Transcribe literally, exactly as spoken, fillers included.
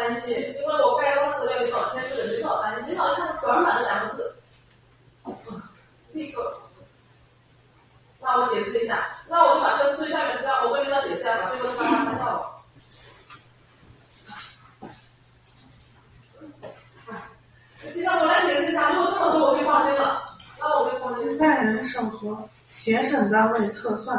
单机，因为我盖光资料有少签字，没少单机，你好像看短板的两个字。立刻，那我解释一下，那我就把这最下面资料，我跟领导解释一下，把这个方案删掉了。其实我来解释一下，如果这么说我就放心了，那我就放心。 在人审核，协审单位测算。